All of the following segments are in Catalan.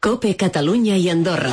COPE Catalunya i Andorra.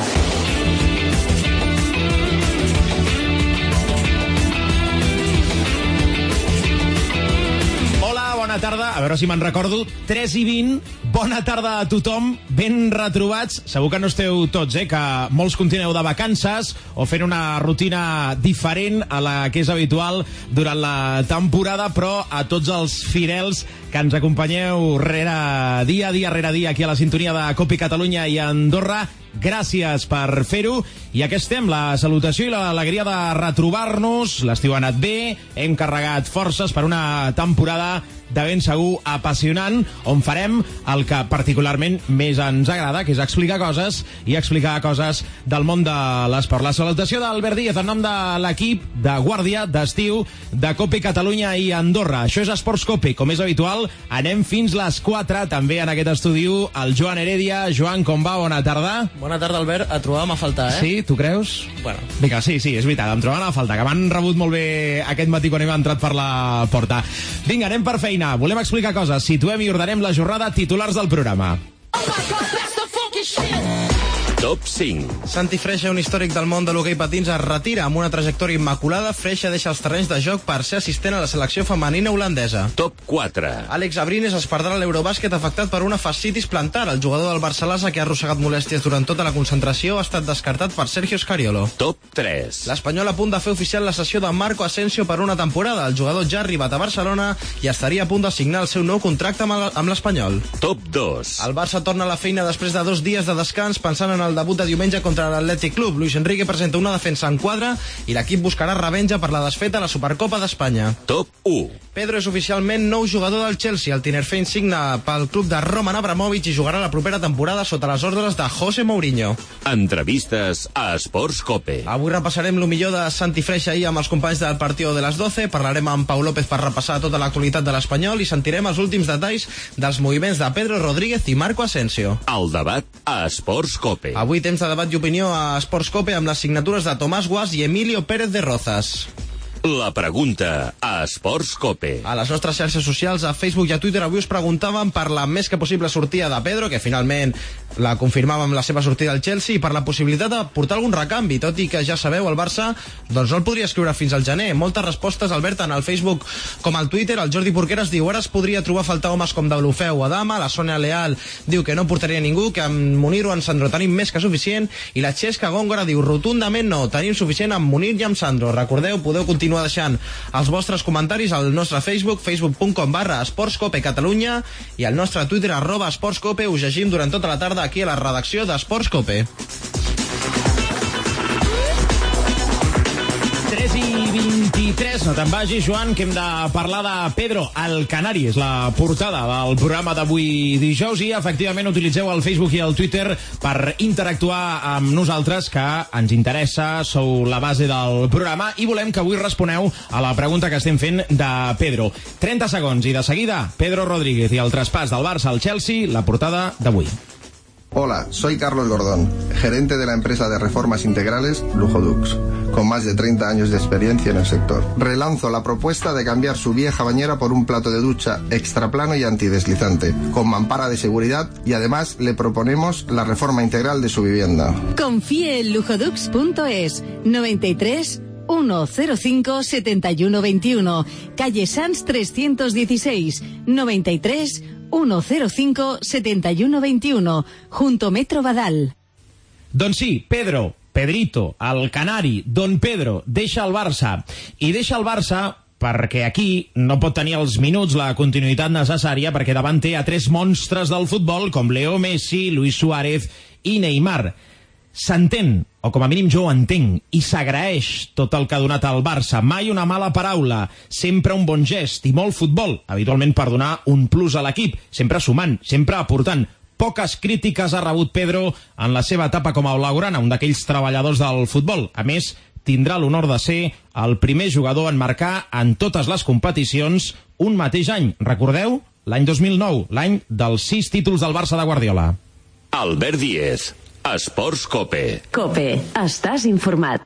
Bona tarda, a veure si me'n recordo, 3:20, bona tarda a tothom, ben retrobats, segur que no esteu tots, que molts continueu de vacances o fent una rutina diferent a la que és habitual durant la temporada, però a tots els fidels que ens acompanyeu dia rere dia aquí a la sintonia de COPE Catalunya i Andorra, gràcies per fer-ho. I aquí estem, la salutació i l'alegria de retrobar-nos. L'estiu ha anat bé, hem carregat forces per una temporada de ben segur apassionant, on farem el que particularment més ens agrada, que és explicar coses del món de l'esport. La salutació d'Albert Díez en nom de l'equip de guàrdia d'estiu de COPE Catalunya i Andorra. Això és Esports COPE, com és habitual, anem fins les 4, també en aquest estudi el Joan Heredia. Joan, com va? Bona tarda. Bona tarda, Albert. Et trobàvem a faltar, Sí, tu creus? Bueno. Vinga, sí, és veritat, em trobaven a faltar, que m'han rebut molt bé aquest matí quan hem entrat per la porta. Vinga, anem per feina. Volem explicar coses, situem i ordenem la jornada, titulars del programa. Top 5. Santi Freixa, un històric del món de l'hoquei patins, es retira amb una trajectòria immaculada. Freixa deixa els terrenys de joc per ser assistent a la selecció femenina holandesa. Top 4. Àlex Abrines es perdrà l'Eurobàsquet afectat per una fascitis plantar. El jugador del Barcelona, que ha arrossegat molèsties durant tota la concentració, ha estat descartat per Sergio Scariolo. Top 3. L'Espanyol a punt de fer oficial la cessió de Marco Asensio per una temporada. El jugador ja ha arribat a Barcelona i estaria a punt de signar el seu nou contracte amb l'Espanyol. Top 2. El Barça torna a la feina després de 2 dies de descans, pensant en el debut de diumenge contra l'Atlètic Club. Luis Enrique presenta una defensa en quadre i l'equip buscarà revenja per la desfeta a la Supercopa d'Espanya. Top 1. Pedro és oficialment nou jugador del Chelsea. El Tinerfein signa pel club de Roman Abramovich i jugarà la propera temporada sota les ordres de José Mourinho. Entrevistes a Esports COPE. Avui repassarem lo millor de Santi Freixa ahir amb els companys del Partido de les 12. Parlarem amb Pau López per repassar tota l'actualitat de l'Espanyol i sentirem els últims detalls dels moviments de Pedro Rodríguez i Marco Asensio. El debat a Esports COPE. Avui temps de debat i opinió a Esports COPE amb les signatures de Tomàs Guas i Emilio Pérez de Rozas. La pregunta a Esports COPE. A les nostres xarxes socials, a Facebook i a Twitter, avui us preguntàvem per la més que possible sortida de Pedro, que finalment la confirmàvem la seva sortida al Chelsea, i per la possibilitat de portar algun recanvi, tot i que ja sabeu, el Barça doncs no el podria escriure fins al gener. Moltes respostes, Albert, tant al Facebook com al Twitter. El Jordi Porqueras diu: ara es podria trobar a faltar homes com Deulofeu o Adama. La Sònia Leal diu que no portaria ningú, que amb Munir o en Sandro tenim més que suficient, i la Xesca Góngora diu rotundament no, tenim suficient amb Munir i amb Sandro. Recordeu, podeu continuar deixant els vostres comentaris al nostre Facebook, facebook.com/esportscope Catalunya, i al nostre Twitter @esportscope. Us llegim durant tota la tarda aquí a la redacció d'Esports COPE. 3:23, no te'n vagis, Joan, que hem de parlar de Pedro, el Canari. És la portada del programa d'avui dijous i, efectivament, utilitzeu el Facebook i el Twitter per interactuar amb nosaltres, que ens interessa, sou la base del programa i volem que avui responeu a la pregunta que estem fent de Pedro. 30 segons i de seguida, Pedro Rodríguez i el traspàs del Barça al Chelsea, la portada d'avui. Hola, soy Carlos Gordón, gerente de la empresa de reformas integrales Lujodux, con más de 30 años de experiencia en el sector. Relanzo la propuesta de cambiar su vieja bañera por un plato de ducha extraplano y antideslizante, con mampara de seguridad, y además le proponemos la reforma integral de su vivienda. Confíe en lujodux.es, 93 105 7121, calle Sanz 316, 93 105 7121, junto Metro Badal. Doncs sí, Pedrito, el Canari, Don Pedro, deixa el Barça. I deixa el Barça perquè aquí no pot tenir els minuts, la continuïtat necessària, perquè davant té a 3 monstres del futbol com Leo Messi, Luis Suárez i Neymar. S'entén, o com a mínim jo ho entenc, i s'agraeix tot el que ha donat al Barça. Mai una mala paraula, sempre un bon gest i molt futbol, habitualment per donar un plus a l'equip, sempre sumant, sempre aportant. Poques crítiques ha rebut Pedro en la seva etapa com a blaugrana, un d'aquells treballadors del futbol. A més, tindrà l'honor de ser el primer jugador en marcar en totes les competicions un mateix any. Recordeu? L'any 2009, l'any dels 6 títols del Barça de Guardiola. Albert Díez, Esports COPE. COPE, estàs informat.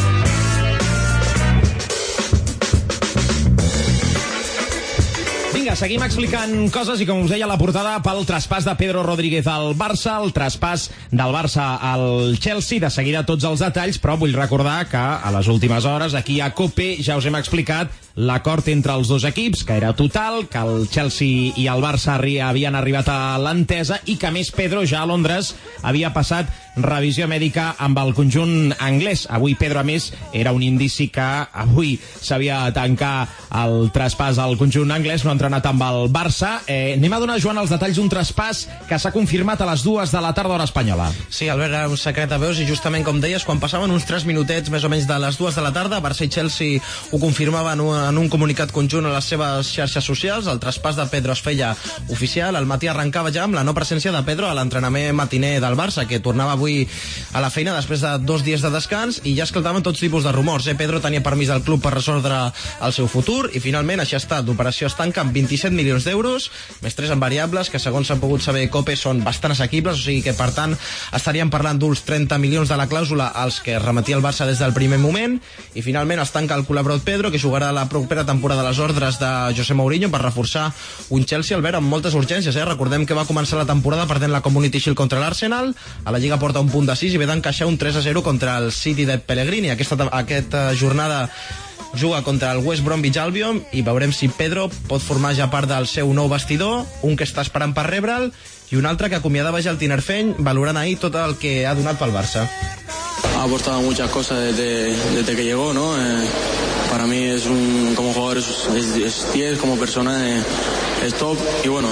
Vinga, Vinga, seguim explicant coses i, com us deia, la portada pel traspàs de Pedro Rodríguez al Barça, el traspàs del Barça al Chelsea. De seguida tots els detalls, però vull recordar que a les últimes hores aquí a COPE ja us hem explicat l'acord entre els dos equips, que era total, que el Chelsea i el Barça havien arribat a l'entesa i que, a més, Pedro ja a Londres havia passat revisió mèdica amb el conjunt anglès. Avui Pedro, a més, era un indici que avui s'havia de tancar el traspàs al conjunt anglès, no ha entrenat amb el Barça. Anem a donar, Joan, els detalls d'un traspàs que s'ha confirmat a les 2 de la tarda hora espanyola. Sí, Albert, era un secret a veus i justament, com deies, quan passaven uns 3 minutets més o menys de les 2 de la tarda, Barça i Chelsea ho confirmaven en un comunicat conjunt a les seves xarxes socials. El traspàs de Pedro es feia oficial. El matí arrencava ja amb la no presència de Pedro a l'entrenament matiner del Barça, que tornava avui a la feina després de 2 dies de descans, i ja esclataven tots tipus de rumors. Pedro tenia permís del club per resoldre el seu futur i finalment així ha estat. L'operació es tanca amb 27 milions d'euros, més 3 en variables, que segons s'han pogut saber COPE són bastant assequibles, o sigui que per tant estaríem parlant d'uns 30 milions de la clàusula als que es remetia el Barça des del primer moment, i finalment es tanca el colabrot Pedro, que jugarà la propera temporada a les ordres de José Mourinho per reforçar un Chelsea, Albert, amb moltes urgències. Recordem que va començar la temporada perdent la Community Shield contra l'Arsenal, a la Lliga porta un punt de 6 i ve d'encaixar un 3-0 contra el City de Pellegrini. Aquesta jornada juga contra el West Bromwich Albion i veurem si Pedro pot formar ja part del seu nou vestidor, un que està esperant per rebre'l i un altre que acomiadava ja el Tinerfeny, valorant ahir tot el que ha donat pel Barça. Ha aportado muchas cosas desde que llegó, ¿no? Para mí como jugador es 10, como persona es top y bueno,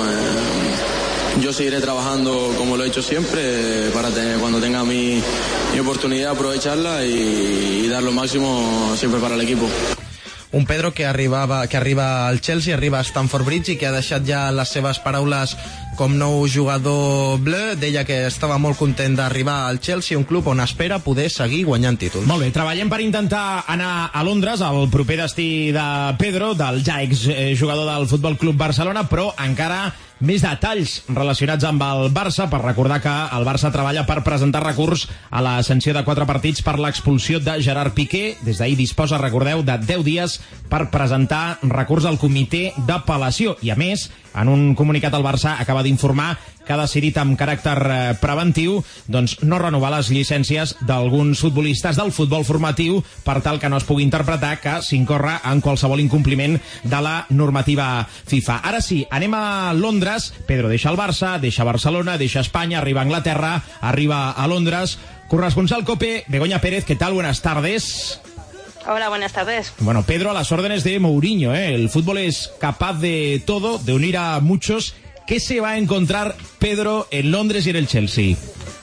yo seguiré trabajando como lo he hecho siempre para cuando tenga mi oportunidad aprovecharla y dar lo máximo siempre para el equipo. Un Pedro que arriba al Chelsea, arriba a Stamford Bridge i que ha deixat ja les seves paraules com nou jugador bleu. Deia que estava molt content d'arribar al Chelsea, un club on espera poder seguir guanyant títols. Molt bé, treballem per intentar anar a Londres, al proper destí de Pedro, del ja exjugador del Futbol Club Barcelona, però encara més detalls relacionats amb el Barça, per recordar que el Barça treballa per presentar recurs a la sanció de 4 partits per l'expulsió de Gerard Piqué. Des d'ahir disposa, recordeu, de 10 dies per presentar recurs al comitè d'apel·lació. I a més, en un comunicat el Barça acaba d'informar que ha decidit amb caràcter preventiu no renovar les llicències d'alguns futbolistes del futbol formatiu per tal que no es pugui interpretar que s'incorre en qualsevol incompliment de la normativa FIFA. Ara sí, anem a Londres. Pedro deixa el Barça, deixa Barcelona, deixa Espanya, arriba a Anglaterra, arriba a Londres. Corresponsal COPE, Begoña Pérez, ¿qué tal? Buenas tardes. Hola, buenas tardes. Bueno, Pedro a las órdenes de Mourinho, ¿eh? El fútbol es capaz de todo, de unir a muchos. ¿Qué se va a encontrar Pedro en Londres y en el Chelsea?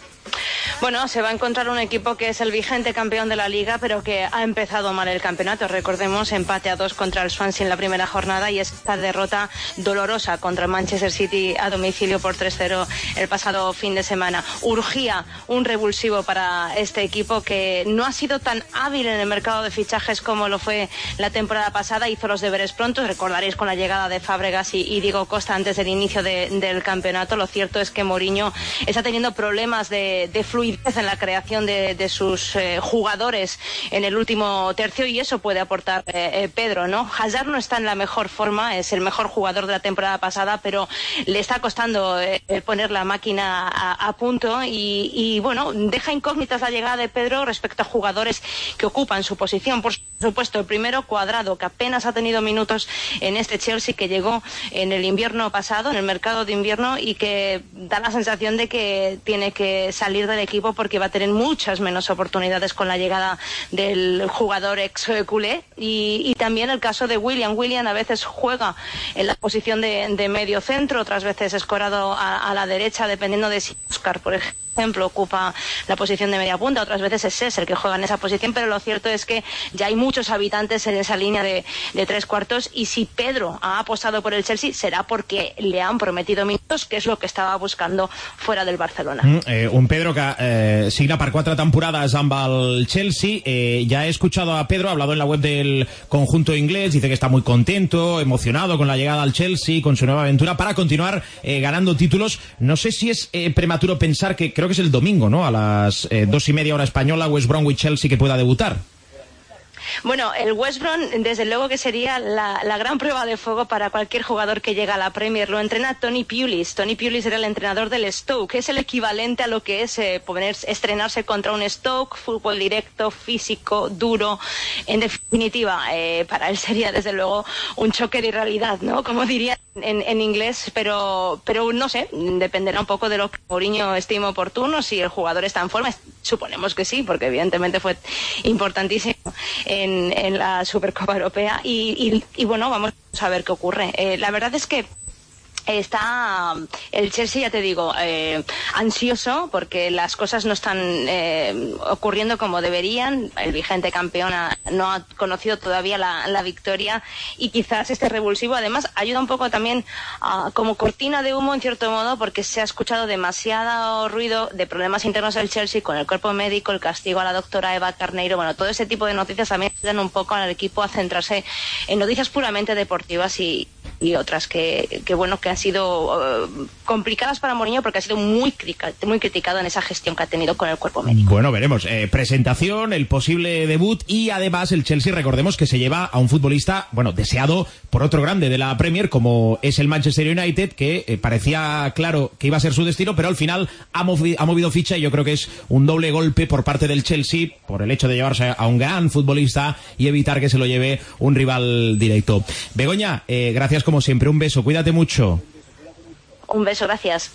Bueno, se va a encontrar un equipo que es el vigente campeón de la Liga, pero que ha empezado mal el campeonato. Recordemos, empate a 2 contra el Swansea en la primera jornada y esta derrota dolorosa contra el Manchester City a domicilio por 3-0 el pasado fin de semana. Urgía un revulsivo para este equipo que no ha sido tan hábil en el mercado de fichajes como lo fue la temporada pasada. Hizo los deberes pronto, recordaréis, con la llegada de Fábregas y Diego Costa antes del inicio del campeonato. Lo cierto es que Mourinho está teniendo problemas de fluidez en la creación de sus jugadores en el último tercio y eso puede aportar Pedro, ¿no? Hazard no está en la mejor forma, es el mejor jugador de la temporada pasada, pero le está costando poner la máquina a punto y bueno, deja incógnitas la llegada de Pedro respecto a jugadores que ocupan su posición. Por supuesto, el primero, Cuadrado, que apenas ha tenido minutos en este Chelsea, que llegó en el invierno pasado, en el mercado de invierno, y que da la sensación de que tiene que salir del equipo porque va a tener muchas menos oportunidades con la llegada del jugador ex culé. Y también el caso de Willian. Willian a veces juega en la posición de medio centro, otras veces escorado a la derecha, dependiendo de si Oscar, por ejemplo, ocupa la posición de media punta, otras veces es Cés el que juega en esa posición, pero lo cierto es que ya hay muchos habitantes en esa línea de 3/4 y si Pedro ha apostado por el Chelsea será porque le han prometido minutos, que es lo que estaba buscando fuera del Barcelona. Un Pedro que signa per 4 temporadas amb el Chelsea. Ya he escuchado a Pedro, ha hablado en la web del conjunto inglés, dice que está muy contento, emocionado con la llegada al Chelsea, con su nueva aventura para continuar ganando títulos. No sé si es prematuro pensar que creo que es el domingo, ¿no? A las 2:30 hora española, West Bromwich Chelsea, que pueda debutar. Bueno, el West Brom, desde luego que sería la gran prueba de fuego para cualquier jugador que llega a la Premier. Lo entrena Tony Pulis. Tony Pulis era el entrenador del Stoke, que es el equivalente a lo que es estrenarse contra un Stoke, fútbol directo, físico, duro. En definitiva, para él sería desde luego un choque de realidad, ¿no? Como diría en inglés, pero no sé, dependerá un poco de lo que Mourinho estime oportuno, si el jugador está en forma. Suponemos que sí, porque evidentemente fue importantísimo en la Supercopa Europea y bueno, vamos a ver qué ocurre. La verdad es que está el Chelsea, ya te digo, ansioso porque las cosas no están ocurriendo como deberían. El vigente campeón no ha conocido todavía la victoria y quizás este revulsivo además ayuda un poco también como cortina de humo en cierto modo, porque se ha escuchado demasiado ruido de problemas internos del Chelsea con el cuerpo médico, el castigo a la doctora Eva Carneiro. Bueno, todo ese tipo de noticias también ayudan un poco al equipo a centrarse en noticias puramente deportivas y otras que bueno, que han sido complicadas para Mourinho porque ha sido muy criticado en esa gestión que ha tenido con el cuerpo médico. Bueno, veremos. Presentación, el posible debut y además el Chelsea, recordemos que se lleva a un futbolista, bueno, deseado por otro grande de la Premier como es el Manchester United, que parecía claro que iba a ser su destino, pero al final ha movido ficha y yo creo que es un doble golpe por parte del Chelsea por el hecho de llevarse a un gran futbolista y evitar que se lo lleve un rival directo. Begoña, gracias como siempre, un beso, cuídate mucho. Un beso, gracias.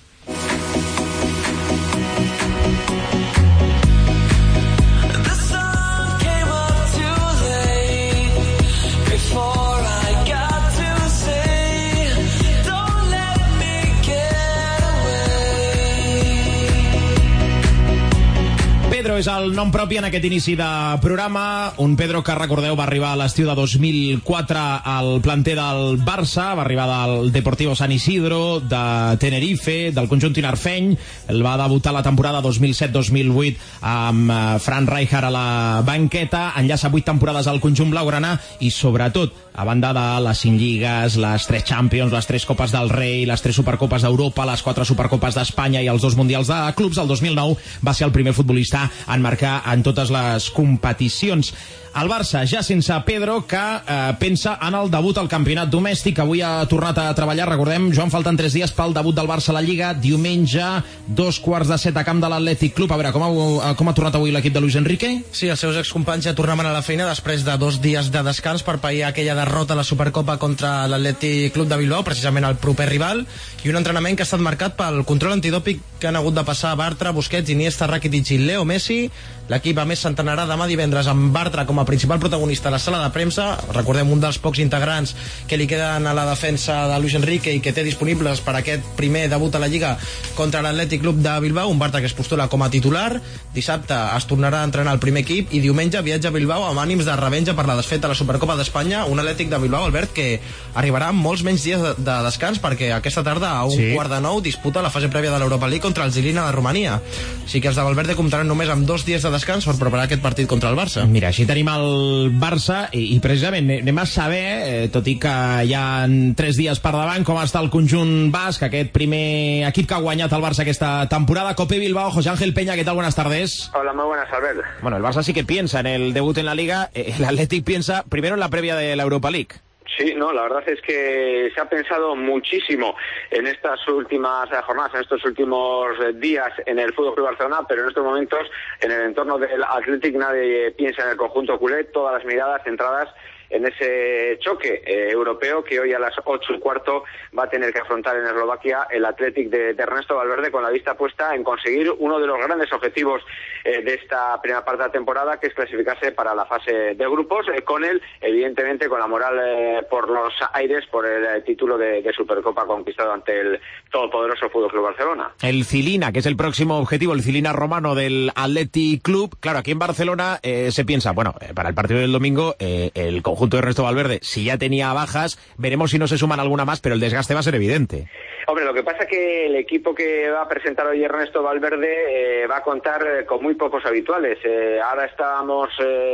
Pedro és el nom propi en aquest inici de programa, un Pedro que, recordeu, va arribar a l'estiu de 2004 al planter del Barça, va arribar del Deportivo San Isidro, de Tenerife, del conjunt tinerfeny, el va debutar la temporada 2007-2008 amb Fran Rijkaard a la banqueta, enllaça 8 temporades al conjunt blaugrana i, sobretot, a banda de les 5 lligues, les 3 Champions, les 3 Copes del Rei, les 3 Supercopes d'Europa, les 4 Supercopes d'Espanya i els 2 Mundials de Clubs, el 2009 va ser el primer futbolista en marcar en totes les competicions. El Barça, ja sense Pedro, que pensa en el debut al campionat domèstic. Avui ha tornat a treballar, recordem, Joan, falten 3 dies pel debut del Barça a la Lliga. Diumenge, 6:45 a camp de l'Atlètic Club. A veure, com ha tornat avui l'equip de Luis Enrique? Sí, els seus excompanys ja tornaven a la feina després de 2 dies de descans per pair aquella derrota a la Supercopa contra l'Atlètic Club de Bilbao, precisament el proper rival, i un entrenament que ha estat marcat pel control antidòpic que han hagut de passar Bartra, Busquets, Iniesta, Rakitic i Leo Messi. L'equip, a més, s'entrenarà demà divendres amb Bartra com a principal protagonista a la sala de premsa. Recordem, un dels pocs integrants que li queden a la defensa de Luis Enrique i que té disponibles per aquest primer debut a la Lliga contra l'Atlètic Club de Bilbao, un Bartra que es postula com a titular. Dissabte es tornarà a entrenar el primer equip i diumenge viatja a Bilbao amb ànims de revenja per la desfeta a la Supercopa d'Espanya, un Atlètic de Bilbao, Albert, que arribarà amb molts menys dies de descans perquè aquesta tarda a un quart de 9 disputa la fase prèvia de l'Europa League contra el Žilina de Romania. Així que els de Valverde comptaran només amb 2 dies de descans per preparar aquest partit contra el Barça. Mira, així tenim el Barça i precisament anem a saber, tot i que hi ha 3 dies per davant, com està el conjunt basc, aquest primer equip que ha guanyat el Barça aquesta temporada. Cope Bilbao, José Ángel Peña, ¿qué tal? Buenas tardes. Hola, muy buenas, Albert. Bueno, el Barça sí que piensa en el debut en la Liga, el Athletic piensa primero en la previa de la Europa League. Sí, no, la verdad es que se ha pensado muchísimo en estas últimas jornadas, en estos últimos días en el Fútbol Club Barcelona, pero en estos momentos en el entorno del Athletic nadie piensa en el conjunto culé, todas las miradas centradas en ese choque europeo que hoy a las 8:15 va a tener que afrontar en Eslovaquia el Athletic de Ernesto Valverde, con la vista puesta en conseguir uno de los grandes objetivos de esta primera parte de la temporada, que es clasificarse para la fase de grupos, con él, evidentemente, con la moral por los aires por el título de Supercopa conquistado ante el todopoderoso Fútbol Club Barcelona. El Žilina, que es el próximo objetivo, el Žilina romano del Athletic Club. Claro, aquí en Barcelona se piensa, bueno, para el partido del domingo, el conjunto de Ernesto Valverde, si ya tenía bajas, veremos si no se suman alguna más, pero el desgaste va a ser evidente. Hombre, lo que pasa es que el equipo que va a presentar hoy Ernesto Valverde va a contar con muy pocos habituales. Ahora estábamos,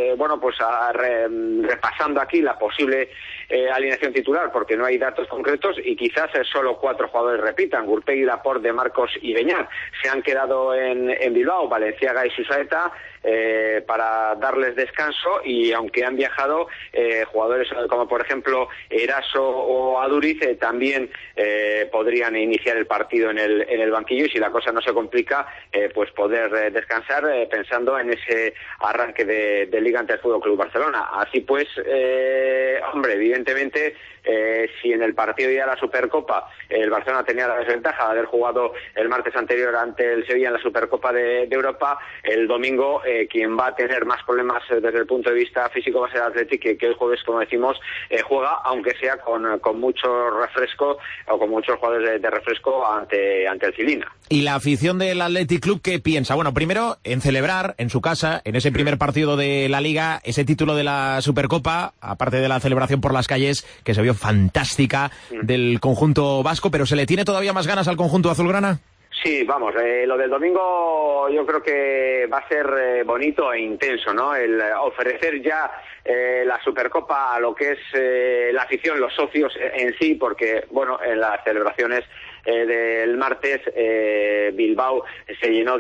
repasando aquí la posible alineación titular, porque no hay datos concretos y quizás solo 4 jugadores repitan: Gurpegui, Laporte, De Marcos y Beñat. Se han quedado en Bilbao Valenciaga y Susaeta para darles descanso, y aunque han viajado jugadores como por ejemplo Eraso o Aduriz también podrían iniciar el partido en el banquillo, y si la cosa no se complica pues poder descansar pensando en ese arranque de Liga ante el Fútbol Club Barcelona. Así pues, hombre, evidentemente si en el partido de la Supercopa el Barcelona tenía la desventaja de haber jugado el martes anterior ante el Sevilla en la Supercopa de Europa, el domingo quien va a tener más problemas desde el punto de vista físico va a ser el Athletic, que el jueves, como decimos, juega, aunque sea con mucho refresco o con muchos jugadores de refresco ante el Cilina. ¿Y la afición del Athletic Club qué piensa? Bueno, primero en celebrar en su casa, en ese primer partido de la Liga, ese título de la Supercopa, aparte de la celebración por las calles, que se vio fantástica, del conjunto vasco, pero ¿se le tiene todavía más ganas al conjunto azulgrana? Sí, vamos, lo del domingo yo creo que va a ser bonito e intenso, ¿no? El ofrecer ya la Supercopa a lo que es la afición, los socios en sí, porque, bueno, en las celebraciones del martes Bilbao se llenó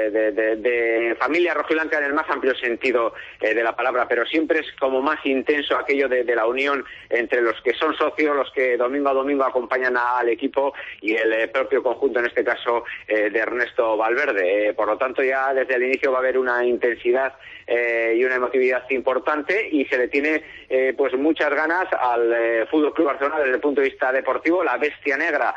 de familia rojiblanca en el más amplio sentido de la palabra, pero siempre es como más intenso aquello de la unión entre los que son socios, los que domingo a domingo acompañan al equipo, y el propio conjunto, en este caso de Ernesto Valverde. Por lo tanto, ya desde el inicio va a haber una intensidad y una emotividad importante, y se le tiene pues muchas ganas al Fútbol Club Barcelona desde el punto de vista deportivo, la bestia negra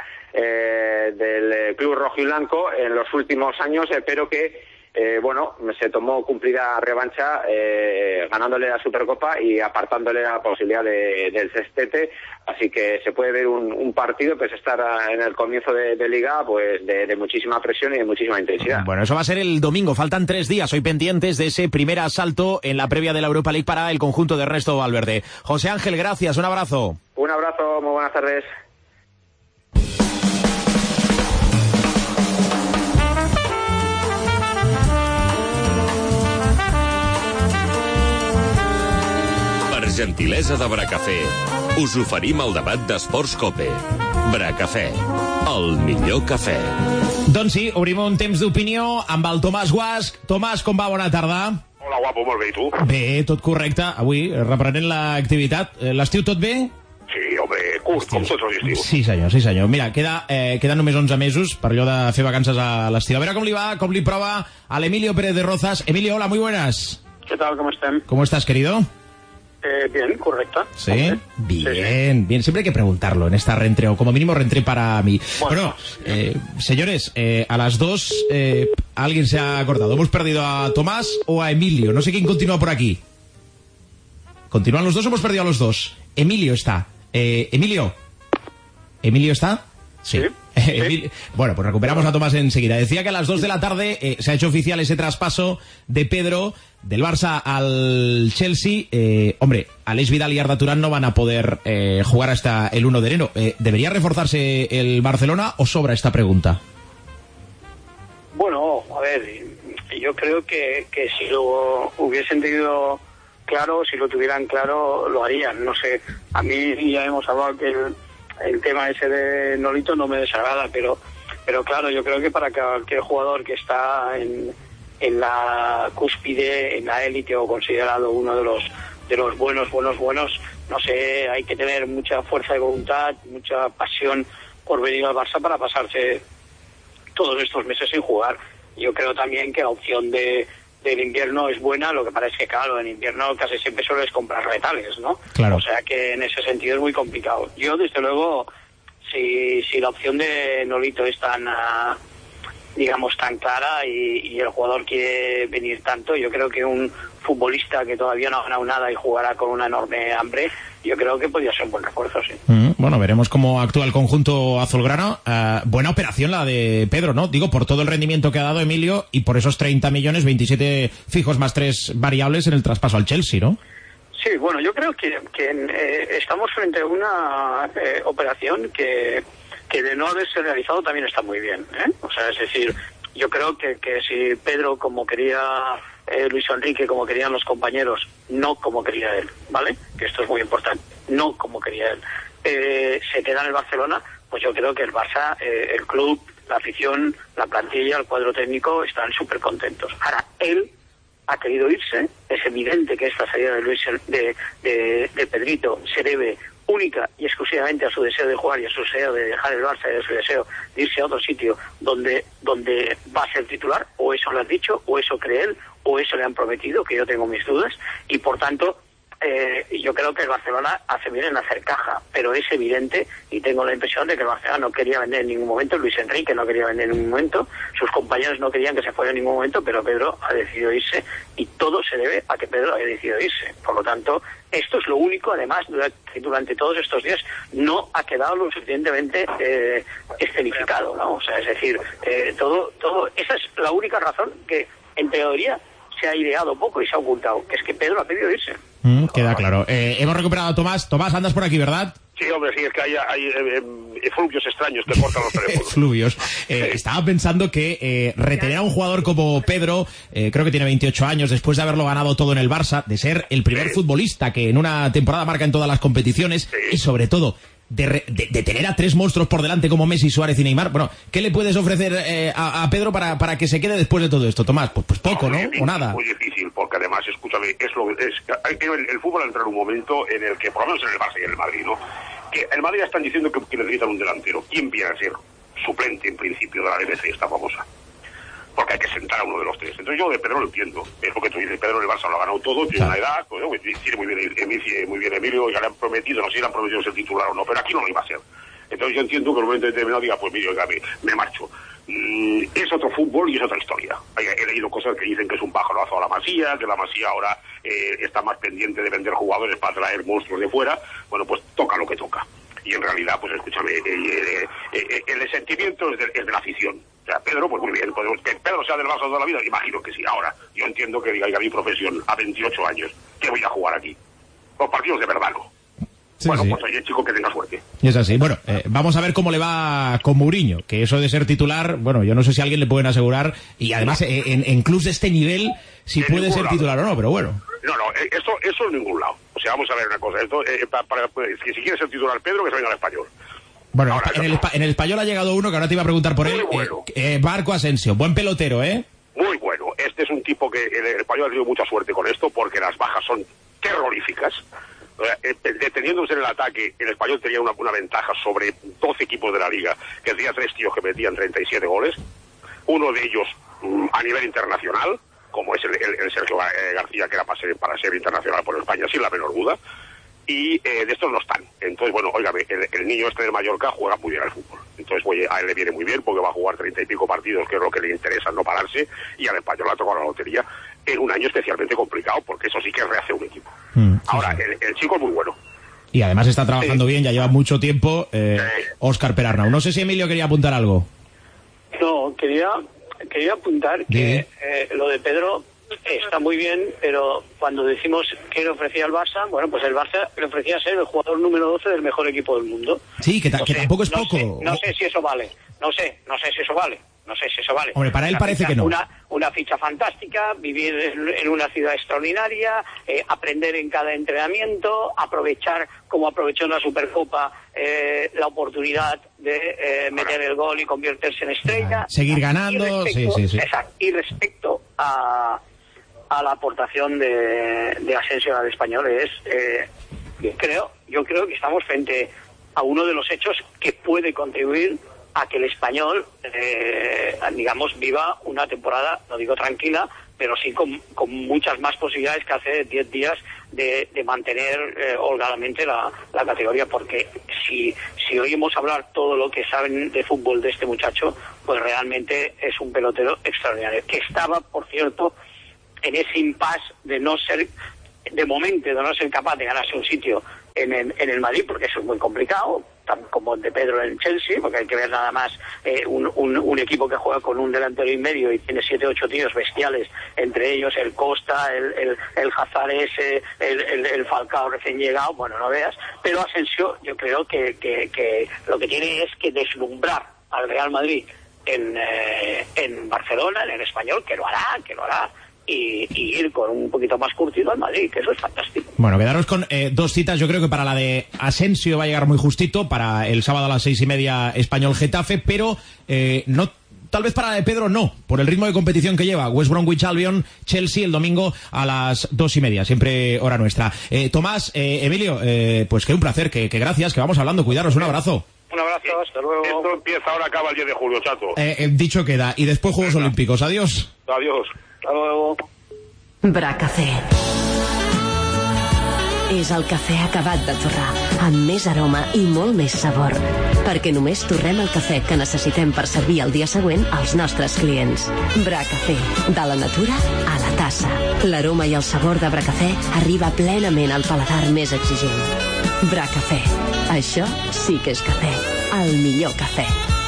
del club rojiblanco en los últimos años, pero que se tomó cumplida revancha ganándole la Supercopa y apartándole la posibilidad del sextete. Así que se puede ver un partido que es estar en el comienzo de Liga pues de muchísima presión y de muchísima intensidad. Bueno, eso va a ser el domingo, faltan 3 días hoy pendientes de ese primer asalto en la previa de la Europa League para el conjunto de Ernesto Valverde. José Ángel, gracias, un abrazo. Un abrazo, muy buenas tardes. Gentilesa de Bracafé, us oferim el debat d'Esports Cope. Bracafé, el millor cafè. Doncs sí, obrim un temps d'opinió amb el Tomàs Guasch. Tomàs, com va? Bona tarda. Hola, guapo, molt bé, i tu? Bé, tot correcte. Avui reprenent l'activitat. L'estiu tot bé? Sí, home, curt, com tots els estius. Sí, senyor, sí, senyor. Mira, queden només 11 mesos per allò de fer vacances a l'estiu. A veure com li va, com li prova a l'Emilio Pérez de Rozas. Emilio, hola, muy buenas. ¿Qué tal? ¿Cómo están? ¿Cómo estás, querido? Bien, correcta. ¿Sí? Bien, bien. Siempre hay que preguntarlo en esta reentreo, como mínimo reentré para mí. Bueno, señores, a las 2 alguien se ha acordado. ¿Hemos perdido a Tomás o a Emilio? No sé quién continúa por aquí. ¿Continúan los dos o hemos perdido a los dos? Emilio está. ¿Emilio está? Sí. Bueno, pues recuperamos a Tomás enseguida. Decía que a las 2 de la tarde se ha hecho oficial ese traspaso de Pedro del Barça al Chelsea. Hombre, Aleix Vidal y Arda Turán no van a poder jugar hasta el 1 de enero. ¿Debería reforzarse el Barcelona o sobra esta pregunta? Bueno, a ver, yo creo que si lo hubiesen tenido claro, si lo tuvieran claro, lo harían. No sé, a mí ya hemos hablado que el tema ese de Nolito no me desagrada, pero claro, yo creo que para cualquier jugador que está en la cúspide, en la élite o considerado uno de los buenos, no sé, hay que tener mucha fuerza de voluntad, mucha pasión por venir al Barça para pasarse todos estos meses sin jugar. Yo creo también que la opción del invierno es buena, lo que pasa es que, claro, en invierno casi siempre sueles comprar retales, ¿no? Claro. O sea que en ese sentido es muy complicado. Yo, desde luego, si la opción de Nolito es tan clara y el jugador quiere venir tanto, yo creo que un futbolista que todavía no ha ganado nada y jugará con una enorme hambre, yo creo que podría ser un buen refuerzo, sí. Bueno, veremos cómo actúa el conjunto azulgrano. Buena operación la de Pedro, ¿no? Digo, por todo el rendimiento que ha dado Emilio y por esos 30 millones, 27 fijos más 3 variables en el traspaso al Chelsea, ¿no? Sí, bueno, yo creo que estamos frente a una operación que que de no haberse realizado también está muy bien, ¿eh? O sea, es decir, yo creo que si Pedro, como quería Luis Enrique, como querían los compañeros, no como quería él, ¿vale? Que esto es muy importante, no como quería él, se queda en el Barcelona, pues yo creo que el Barça, el club, la afición, la plantilla, el cuadro técnico están súper contentos. Ahora, él ha querido irse, es evidente que esta salida de Pedrito se debe única y exclusivamente a su deseo de jugar y a su deseo de dejar el Barça y a su deseo de irse a otro sitio donde va a ser titular, o eso lo has dicho, o eso cree él, o eso le han prometido, que yo tengo mis dudas, y por tanto yo creo que el Barcelona hace bien en hacer caja, pero es evidente, y tengo la impresión de que el Barcelona no quería vender en ningún momento, Luis Enrique no quería vender en ningún momento, sus compañeros no querían que se fuera en ningún momento, pero Pedro ha decidido irse, y todo se debe a que Pedro haya decidido irse. Por lo tanto, esto es lo único, además, durante todos estos días no ha quedado lo suficientemente escenificado, ¿no? O sea, es decir, todo, esa es la única razón que, en teoría, se ha ideado poco y se ha ocultado, que es que Pedro ha pedido irse. Queda claro. Hemos recuperado a Tomás. Tomás, andas por aquí, ¿verdad? Sí, hombre, sí, es que hay efluvios extraños que cortan los teléfonos. Efluvios. Estaba pensando que retener a un jugador como Pedro, creo que tiene 28 años, después de haberlo ganado todo en el Barça, de ser el primer futbolista que en una temporada marca en todas las competiciones, y sobre todo de tener a tres monstruos por delante como Messi, Suárez y Neymar. Bueno, ¿qué le puedes ofrecer a Pedro para que se quede después de todo esto, Tomás? Pues poco, ¿no? O nada. Muy difícil, porque además, escúchame, el fútbol entra en un momento en el que, por lo menos en el Barça y en el Madrid, ¿no? Que el Madrid están diciendo que necesitan un delantero. ¿Quién viene a ser suplente, en principio, de la BBC, esta famosa? Porque hay que sentar a uno de los tres. Entonces yo de Pedro lo entiendo. Es lo que tú dices, Pedro en el Barça lo ha ganado todo, tiene una edad, pues, tiene muy bien Emilio, ya le han prometido, no sé si le han prometido ser titular o no, pero aquí no lo iba a ser. Entonces yo entiendo que en un momento determinado diga, pues mira, me marcho. Es otro fútbol y es otra historia. He leído cosas que dicen que es un pájaro a la Masía, que la Masía ahora está más pendiente de vender jugadores para traer monstruos de fuera. Bueno, pues toca lo que toca. Y en realidad, pues escúchame, el sentimiento es de la afición. O sea, Pedro, pues muy bien, que Pedro sea del Barça toda la vida, imagino que sí. Ahora, yo entiendo que diga, mi profesión, a 28 años, ¿qué voy a jugar aquí? Los partidos de verano. Sí, bueno, pues oye, chico, que tenga suerte. Y es así. Bueno, vamos a ver cómo le va con Mourinho, que eso de ser titular, bueno, yo no sé si a alguien le pueden asegurar, y además en clubs de este nivel, si puede ser titular o no, pero bueno. No, eso en ningún lado. O sea, vamos a ver una cosa, esto, si quiere ser titular Pedro, que se venga al Español. Bueno, ahora, en el Español ha llegado uno que ahora te iba a preguntar por él, bueno. Marco Asensio, buen pelotero, ¿eh? Muy bueno. Este es un tipo que el Español ha tenido mucha suerte con esto, porque las bajas son terroríficas. Deteniéndose en el ataque, el Español tenía una ventaja sobre 12 equipos de la Liga, que tenía 3 tíos que metían 37 goles, uno de ellos a nivel internacional, como es el Sergio García, que era para ser internacional por España, sin la menor duda, y de estos no están. Entonces, bueno, óigame, el niño este de Mallorca juega muy bien al fútbol. Entonces, oye, a él le viene muy bien porque va a jugar 30 y pico partidos, que es lo que le interesa, no pararse, y al Español le ha tocado la lotería en un año especialmente complicado, porque eso sí que rehace un equipo. Ahora, el chico es muy bueno. Y además está trabajando bien, ya lleva mucho tiempo, Óscar Perarnau. No sé si Emilio quería apuntar algo. No, quería apuntar que lo de Pedro está muy bien, pero cuando decimos que le ofrecía al Barça, bueno, pues el Barça le ofrecía ser el jugador número 12 del mejor equipo del mundo. Sí, que tampoco es poco. No sé si eso vale. No sé si eso vale. Hombre, para él parece que no. Una ficha fantástica, vivir en una ciudad extraordinaria, aprender en cada entrenamiento, aprovechar, como aprovechó en la Supercopa, la oportunidad de meter el gol y convertirse en estrella. Seguir ganando, sí. Exacto. Y respecto a la aportación de Asensio al Español, yo creo que estamos frente a uno de los hechos que puede contribuir a que el Español, digamos, viva una temporada, no digo tranquila, pero sí con muchas más posibilidades que hace 10 días de mantener holgadamente la categoría, porque si oímos hablar todo lo que saben de fútbol de este muchacho, pues realmente es un pelotero extraordinario, que estaba, por cierto, en ese impasse de no ser capaz de ganarse un sitio en el Madrid, porque eso es muy complicado, como el de Pedro en Chelsea, porque hay que ver nada más un equipo que juega con un delantero y medio y tiene 7 o 8 tíos bestiales, entre ellos el Costa, el Hazard ese, el Falcao recién llegado, bueno, no veas, pero Asensio yo creo que lo que tiene es que deslumbrar al Real Madrid en Barcelona, en el Español, que lo hará, y ir con un poquito más curtido al Madrid, que eso es fantástico. Bueno, quedaros con 2 citas. Yo creo que para la de Asensio va a llegar muy justito, para el sábado a las 6:30 Español-Getafe, pero no, tal vez para la de Pedro no, por el ritmo de competición que lleva. West Bromwich Albion, Chelsea el domingo a las 2:30, siempre hora nuestra. Tomás, Emilio, pues que un placer, que gracias, que vamos hablando, cuidaros, un abrazo. Un abrazo, hasta luego. Esto empieza ahora, acaba el 10 de julio, chato. Dicho queda, y después Juegos Olímpicos. Adiós. Adiós. Hasta luego. Bracafé. És el cafè acabat de torrar, amb més aroma i molt més sabor, perquè només torrem el cafè que necessitem per servir el dia següent als nostres clients. Bracafé, de la natura a la tassa. L'aroma i el sabor de Bracafé arriba plenament al paladar més exigent. Bracafé, això sí que és cafè, el millor cafè.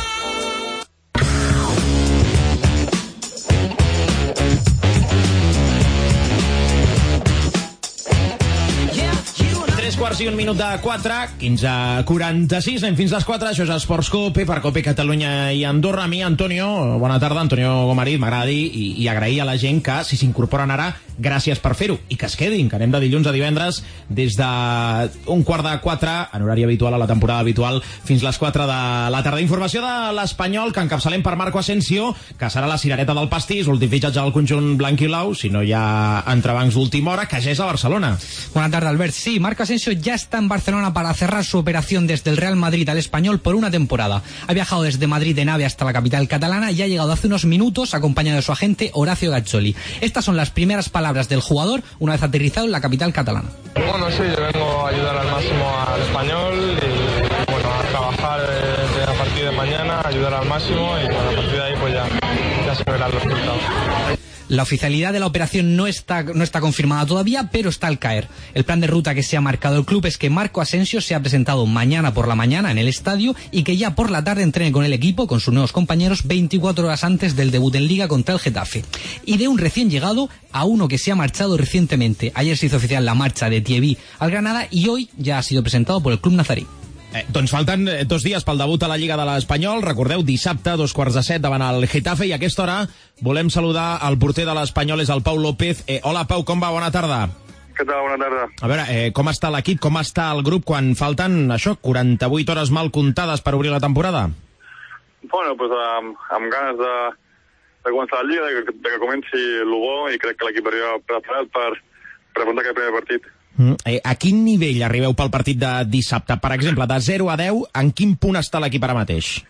3:01, 15:46, anem fins les 4, això és Esports Cope, per Cope Catalunya i Andorra. A mi, Antonio, bona tarda, Antonio Gomarit, m'agrada dir i agrair a la gent que, si s'incorporen ara, gràcies per fer-ho, i que es quedin, que anem de dilluns a divendres des de 3:45, en horari habitual, a la temporada habitual, fins les 4 de la tarda. Informació de l'Espanyol, que encapçalem per Marco Asensio, que serà la cirereta del pastís, l'últim fitxatge del conjunt blanc i blau, si no hi ha entrebancs d'última hora, que ja és a Barcelona. Buenas tardes, Albert. Sí, Marco Asensio ya está en Barcelona para cerrar su operación desde el Real Madrid al Español por una temporada. Ha viajado desde Madrid en AVE hasta la capital catalana y ha llegado hace unos minutos acompañado de su agente Horacio Gazzoli. Estas son las primeras palabras del jugador una vez aterrizado en la capital catalana. Bueno, sí, yo vengo a ayudar al máximo al Español y bueno, a trabajar a partir de mañana, ayudar al máximo y bueno, a partir de ahí pues ya se verán los resultados. La oficialidad de la operación no está confirmada todavía, pero está al caer. El plan de ruta que se ha marcado el club es que Marco Asensio se ha presentado mañana por la mañana en el estadio y que ya por la tarde entrene con el equipo, con sus nuevos compañeros, 24 horas antes del debut en Liga contra el Getafe. Y de un recién llegado a uno que se ha marchado recientemente. Ayer se hizo oficial la marcha de Thierry al Granada y hoy ya ha sido presentado por el club nazarí. Doncs falten 2 dies pel debut a la Lliga de l'Espanyol. Recordeu, dissabte, 6:45 davant el Getafe, i a aquesta hora volem saludar el porter de l'Espanyol, és el Pau López. Hola, Pau, com va? Bona tarda. Què tal? Bona tarda. A veure, com està l'equip, com està el grup quan falten, 48 hores mal comptades per obrir la temporada? Bueno, pues amb ganes de començar la Lliga, de que comenci el bo, i crec que l'equip arriba preparat per afrontar aquest primer partit. A quin nivell arribeu pel partit de dissabte? Per exemple, de 0 a 10, en quin punt està l'equip ara mateix?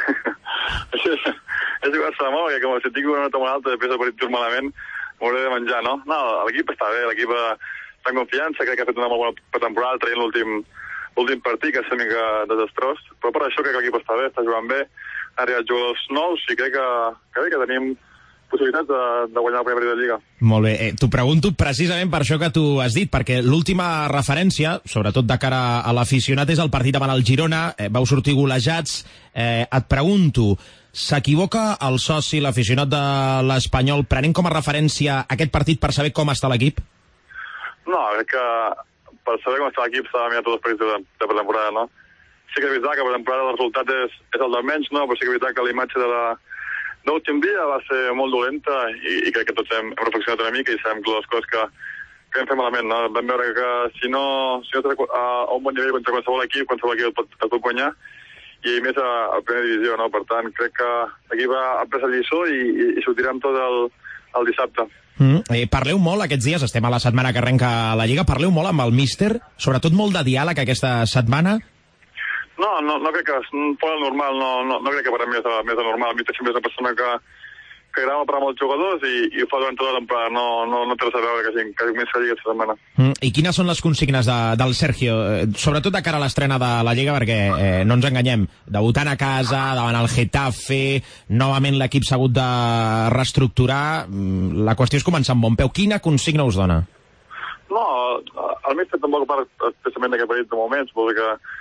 És jugar-se molt, que com si tinc una nota molt alta després del partit malament, m'hauré de menjar, no? No, l'equip està bé, l'equip està en confiança, crec que ha fet una molt bona pretemporada traient l'últim partit, que és una mica desastrós, però per això crec que l'equip està bé, està jugant bé, ha arribat jugadors nous i crec que tenim possibilitats de guanyar el primer partit de Lliga. Molt bé, t'ho pregunto precisament per això que tu has dit, perquè l'última referència, sobretot de cara a l'aficionat, és el partit davant el Girona, vau sortir golejats. Et pregunto, s'equivoca el soci, l'aficionat de l'Espanyol, prenent com a referència aquest partit per saber com està l'equip? No, crec que per saber com està l'equip s'ha de mirar tots els partits de pretemporada, no? Sí que és veritat que per temporada el resultat és el del menys, no? Però sí que és veritat que la imatge de l'últim dia va ser molt dolenta i crec que tots hem reflexionat una mica i sabem que les coses que hem fet malament, no? Vam veure que si no estàs a un bon nivell contra qualsevol equip et pot guanyar, i més a primera divisió, no? Per tant, crec que l'equip ha pres el lliçó i sortirà amb tot el dissabte. Parleu molt aquests dies, estem a la setmana que arrenca la Lliga, parleu molt amb el míster, sobretot molt de diàleg aquesta setmana? No crec que fora normal, no crec que per a mi és més normal. El míster sempre és una persona que agrada per a molts jugadors i ho fa durant tota la temporada, no té res a veure que comenci la Lliga aquesta setmana. I quines són les consignes del Sergio, sobretot de cara a l'estrena de la Lliga, perquè no ens enganyem, debutant a casa, davant el Getafe, novament l'equip s'ha hagut de reestructurar, la qüestió és començar amb bon peu. Quina consigna us dona? No, el míster tampoc parla especialment d'aquest partit de moments, vol dir que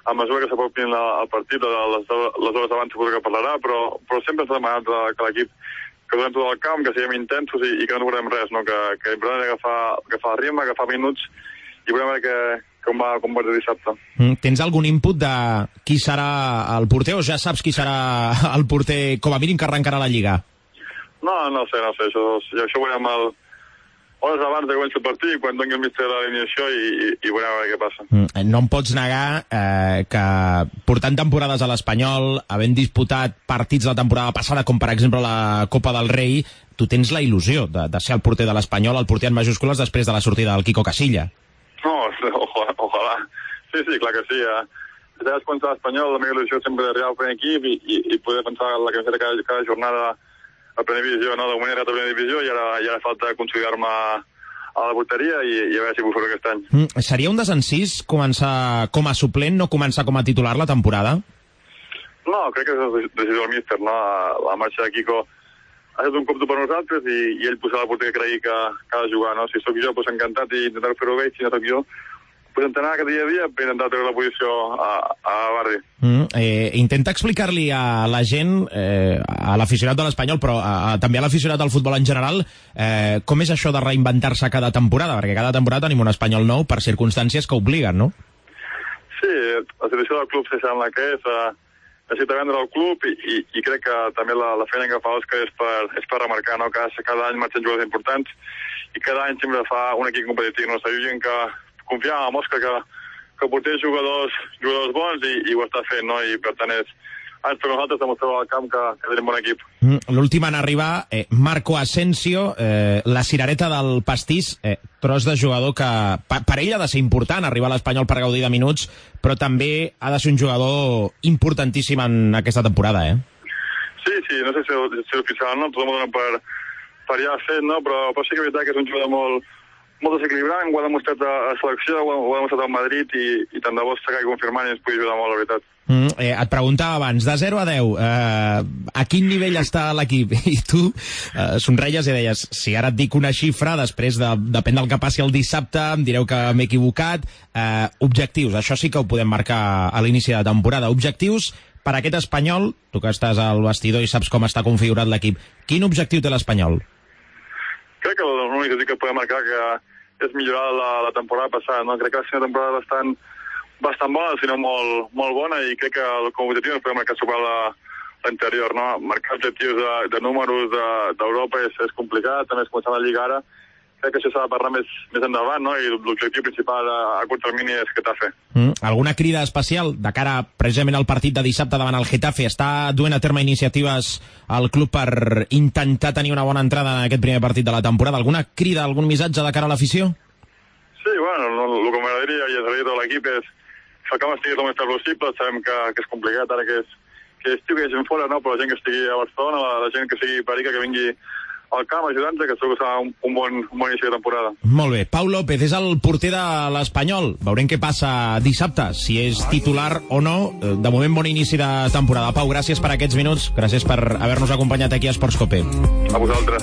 a mesura que s'apropin al partit, les hores abans suposo que parlarà, però sempre s'ha demanat que l'equip que donem tot al camp, que siguem intensos i que no guardem res, no? Que l'important és agafar el ritme, agafar minuts i veurem com va el dissabte. Tens algun input de qui serà el porter o ja saps qui serà el porter com a mínim que arrencarà la Lliga? No sé, això ho veurem hores abans de començar el partit, quan doni el míster l'alineació i veurem a veure què passa. No em pots negar que portant temporades a l'Espanyol, havent disputat partits la temporada passada, com per exemple la Copa del Rei, tu tens la il·lusió de ser el porter de l'Espanyol, el porter en majúscules després de la sortida del Quico Casilla. No, ojalà. Sí, clar que sí. Des de començar l'Espanyol, la meva il·lusió sempre d'arribar al primer equip i poder pensar la camiseta cada jornada a primera divisió, no? De moment era a primera divisió i ara falta consolidar-me a la porteria i a veure si puc fer aquest any. Seria un desencís començar com a suplent, no començar com a titular la temporada? No, crec que és decisió del míster, no? La marxa de Quico ha estat un cop dur per nosaltres i ell posar la porteria que cregui que ha de jugar, no? Si sóc jo, doncs encantat i intentar fer-ho bé, si no sóc jo, pues entrenar cada dia per intentar treure la posició a Bardi. Intenta explicar-li a la gent, a l'aficionat de l'Espanyol, però també a l'aficionat del futbol en general, com és això de reinventar-se cada temporada, perquè cada temporada tenim un Espanyol nou per circumstàncies que obliguen, no? Sí, la situació del club és la que és, necessita vendre el club i crec que també la feina que fa l'Òscar és per remarcar, no? Cada any marxen jugadors importants i cada any sempre fa un equip competitiu, no? Sabia gent que confiava en Òscar que portés jugadors bons i ho està fent, no? I per tant ens per nosaltres demostrar al camp que tenim bon equip. L'últim en arribar, Marco Asensio, la cirereta del pastís, tros de jugador que per ell ha de ser important arribar a l'Espanyol per gaudir de minuts, però també ha de ser un jugador importantíssim en aquesta temporada, Sí, no sé si és oficial, no? Tothom ho dona per ja fet, no? Però sí que és veritat que és un jugador molt desequilibrant, ho ha demostrat a selecció, ho ha demostrat al Madrid i tant de bo s'acabi confirmant i ens pugui ajudar molt, la veritat. Et preguntava abans, de 0 a 10, a quin nivell està l'equip? I tu somreies i deies, si ara et dic una xifra, després depèn del que passi el dissabte, em direu que m'he equivocat. Objectius, això sí que ho podem marcar a l'inici de temporada. Objectius per a aquest Espanyol, tu que estàs al vestidor i saps com està configurat l'equip, quin objectiu té l'Espanyol? Crec que l'únic que podem marcar que és millorar la temporada passada, no? Crec que va ser una temporada bastant bona, sinó molt bona, i crec que com a objectiu no podem marcar sobre l'anterior, no? Marcar objectius de números d'Europa és complicat, també és començar la Lliga ara. Crec que això s'ha de parlar més endavant, no? I l'objectiu principal a curt termini és Getafe. Alguna crida especial de cara precisament al partit de dissabte davant el Getafe? Està duent a terme iniciatives al club per intentar tenir una bona entrada en aquest primer partit de la temporada? Alguna crida, algun missatge de cara a l'afició? Sí, bueno, el que m'agradaria i ens agradaria tot l'equip és que el camp estigui el més possible. Sabem que és complicat ara que estigui gent fora, no? Però la gent que estigui a Barcelona, la gent que sigui Perica, que vingui al camp ajudant-te, que segur que serà un bon inici de temporada. Molt bé. Pau López és el porter de l'Espanyol. Veurem què passa dissabte, si és titular o no. De moment, bon inici de temporada. Pau, gràcies per aquests minuts. Gràcies per haver-nos acompanyat aquí a Esports Cope. A vosaltres.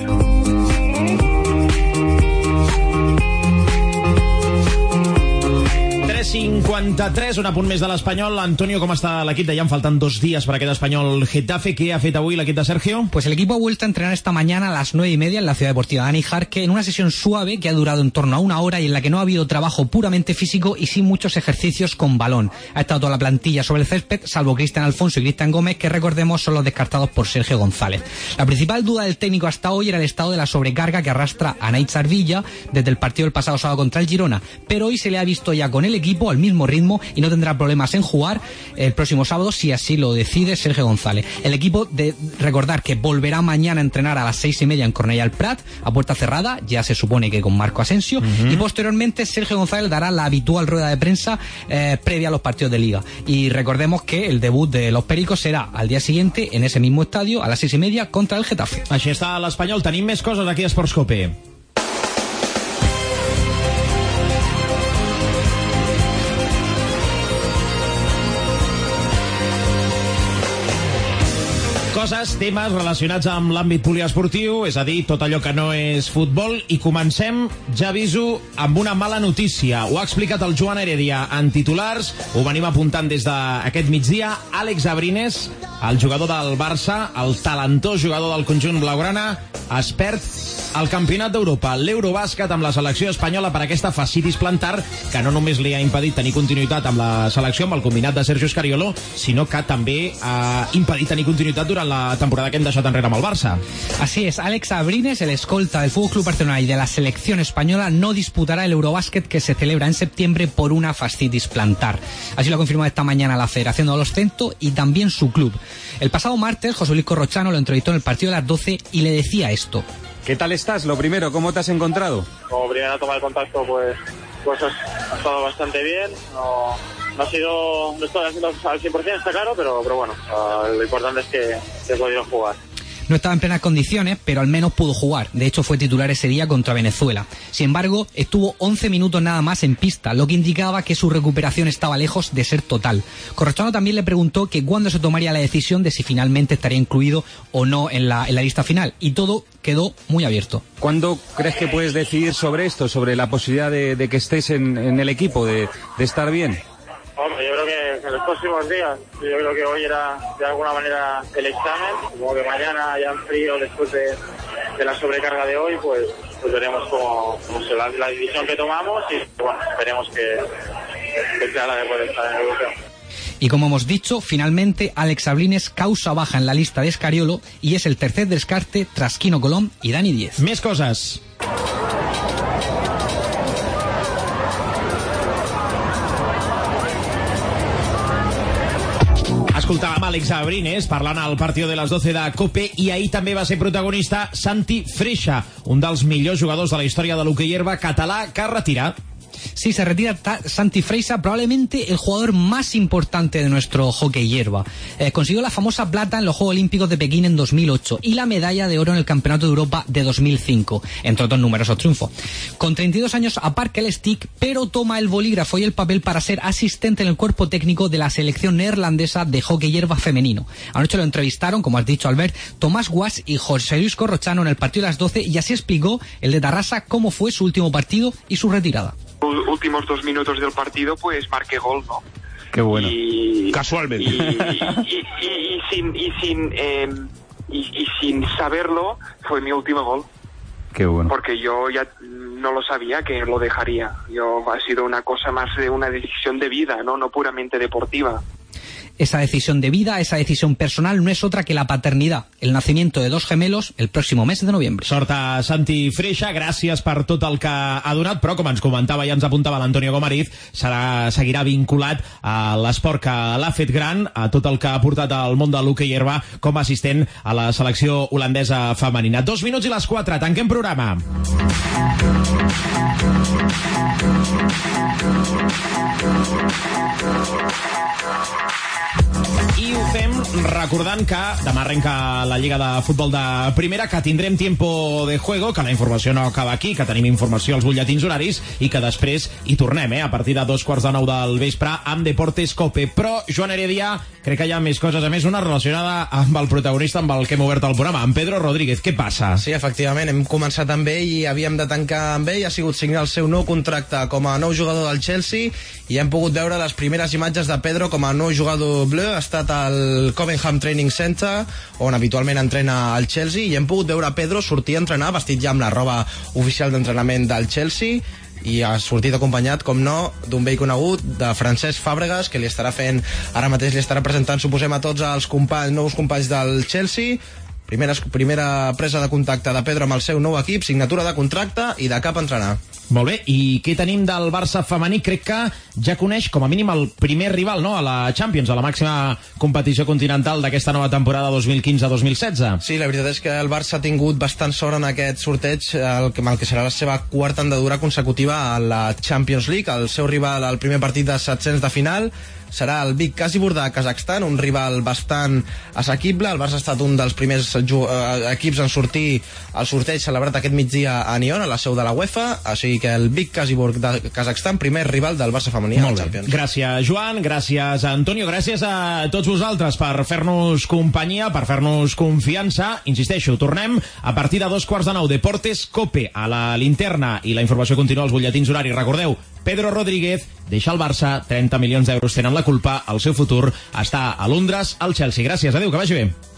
53, un apunt més de l'Espanyol. Antonio, ¿cómo está el equipo? Ya faltan 2 días para que el Español Getafe. ¿Qué ha hecho hoy el equipo de Sergio? Pues el equipo ha vuelto a entrenar esta mañana a las 9:30 en la Ciudad Deportiva Dani Jarque, en una sesión suave que ha durado en torno a 1 hora y en la que no ha habido trabajo puramente físico y sin muchos ejercicios con balón. Ha estado toda la plantilla sobre el césped, salvo Cristian Alfonso y Cristian Gómez, que recordemos son los descartados por Sergio González. La principal duda del técnico hasta hoy era el estado de la sobrecarga que arrastra a Nait Sarvilla desde el partido del pasado sábado contra el Girona, pero hoy se le ha visto ya con el equipo al mismo ritmo y no tendrá problemas en jugar el próximo sábado si así lo decide Sergio González. El equipo, de recordar que volverá mañana a entrenar a las 6:30 en Cornellà al Prat, a puerta cerrada, ya se supone que con Marco Asensio, y posteriormente Sergio González dará la habitual rueda de prensa previa a los partidos de Liga. Y recordemos que el debut de los Pericos será al día siguiente en ese mismo estadio a las 6:30 contra el Getafe. Així està l'Espanyol. Tenim més coses aquí a Esports Cope. Coses, temes relacionats amb l'àmbit poliesportiu, és a dir, tot allò que no és futbol, i comencem, ja aviso, amb una mala notícia. Ho ha explicat el Joan Heredia en titulars, ho venim apuntant des d'aquest migdia. Àlex Abrines, el jugador del Barça, el talentós jugador del conjunt blaugrana, es perd el Campionat d'Europa, l'Eurobàsquet amb la selecció espanyola per aquesta fascitis plantar que no només li ha impedit tenir continuïtat amb la selecció, amb el combinat de Sergio Scariolo, sinó que també ha impedit tenir continuïtat durant la temporada que hem deixat enrere amb el Barça. Así es, Àlex Abrines, el escolta del FC Barcelona y de la selección española, no disputará el Eurobásquet que se celebra en septiembre por una fascitis plantar. Así lo ha confirmado esta mañana la Federación de Baloncesto y también su club. El pasado martes, José Luis Corrochano lo entrevistó en el partido de las 12 y le decía esto. ¿Qué tal estás? Lo primero, ¿cómo te has encontrado? Como primera toma de contacto, pues ha estado bastante bien. No estoy haciendo al 100%, está claro, pero bueno, lo importante es que he podido jugar. No estaba en plenas condiciones, pero al menos pudo jugar. De hecho, fue titular ese día contra Venezuela. Sin embargo, estuvo 11 minutos nada más en pista, lo que indicaba que su recuperación estaba lejos de ser total. Corrochano también le preguntó que cuándo se tomaría la decisión de si finalmente estaría incluido o no en la lista final. Y todo quedó muy abierto. ¿Cuándo crees que puedes decidir sobre esto, sobre la posibilidad de que estés en el equipo, de estar bien? Hombre, yo creo que en los próximos días. Yo creo que hoy era de alguna manera el examen. Como que mañana, ya en frío, después de la sobrecarga de hoy, pues veremos cómo será la decisión que tomamos y bueno, esperemos que sea la de poder estar en el europeo. Y como hemos dicho, finalmente Àlex Abrines causa baja en la lista de Scariolo y es el tercer descarte tras Quino Colom y Dani Díez. Més coses. Escoltàvem Àlex Abrines parlant al partido de les 12 de COPE i ahir també va ser protagonista Santi Freixa, un dels millors jugadors de la història de l'hoquei herba català que es retira. Sí, se retira Santi Freixa, probablemente el jugador más importante de nuestro hockey hierba. Consiguió la famosa plata en los Juegos Olímpicos de Pekín en 2008 y la medalla de oro en el Campeonato de Europa de 2005, entre otros numerosos triunfos. Con 32 años aparca el stick, pero toma el bolígrafo y el papel para ser asistente en el cuerpo técnico de la selección neerlandesa de hockey hierba femenino. Anoche lo entrevistaron, como has dicho, Albert, Tomás Guas y José Luis Corrochano en el partido de las 12 y así explicó el de Tarrasa cómo fue su último partido y su retirada. Últimos 2 minutos del partido, pues marqué gol, ¿no? Qué bueno. Casualmente. Y sin saberlo, fue mi último gol. Qué bueno. Porque yo ya no lo sabía que lo dejaría. Ha sido una cosa más de una decisión de vida, no puramente deportiva. Esa decisión de vida, esa decisión personal, no es otra que la paternidad, el nacimiento de 2 gemelos el próximo mes de noviembre. Sort a Santi Freixa, gràcies per tot el que ha donat, però com ens comentava i ens apuntava l'Antonio Gomariz, seguirà vinculat a l'esport que l'ha fet gran, a tot el que ha portat al món de l'hoquei herba com a assistent a la selecció holandesa femenina. 2 minuts i les 4, tanquem programa. I ho fem recordant que demà arrenca la Lliga de Futbol de Primera, que tindrem tiempo de juego, que la informació no acaba aquí, que tenim informació als butlletins horaris i que després hi tornem, a partir de 8:45 del vespre amb Deportes Cope. Però, Joan Heredia, crec que hi ha més coses, a més una relacionada amb el protagonista amb el que hem obert el programa, amb Pedro Rodríguez. Què passa? Sí, efectivament, hem començat amb ell i havíem de tancar amb ell. Ha sigut signar el seu nou contracte com a nou jugador del Chelsea i hem pogut veure les primeres imatges de Pedro com a nou jugador bleu. Ha estat al Covenham Training Center, on habitualment entrena el Chelsea, i hem pogut veure Pedro sortir a entrenar vestit ja amb la roba oficial d'entrenament del Chelsea, i ha sortit acompanyat, com no, d'un vell conegut, de Francesc Fàbregas, que li estarà fent, ara mateix li estarà presentant, suposem, a tots els nous companys del Chelsea. Primera presa de contacte de Pedro amb el seu nou equip, signatura de contracte i de cap a entrenar. Molt bé, i què tenim del Barça femení? Crec que ja coneix com a mínim el primer rival, no?, a la Champions, a la màxima competició continental d'aquesta nova temporada 2015-2016. Sí, la veritat és que el Barça ha tingut bastant sort en aquest sorteig, el que serà la seva quarta andadura consecutiva a la Champions League. El seu rival al primer partit de 700 de final serà el Big Kasibur de Kazakhstan, un rival bastant assequible. El Barça ha estat un dels primers equips en sortir al sorteig celebrat aquest migdia a Nyon, a la seu de la UEFA, així que el Big Kasibur de Kazakhstan, primer rival del Barça femení al Champions. Gràcies, Joan, gràcies, Antonio, gràcies a tots vosaltres per fer-nos companyia, per fer-nos confiança. Insisteixo, tornem a partir de 2:15 Deportes Cope a la linterna i la informació continua als butlletins horaris. Recordeu, Pedro Rodríguez deixa el Barça, 30 milions d'euros tenen la culpa, el seu futur està a Londres, al Chelsea. Gràcies, adéu, que vagi bé.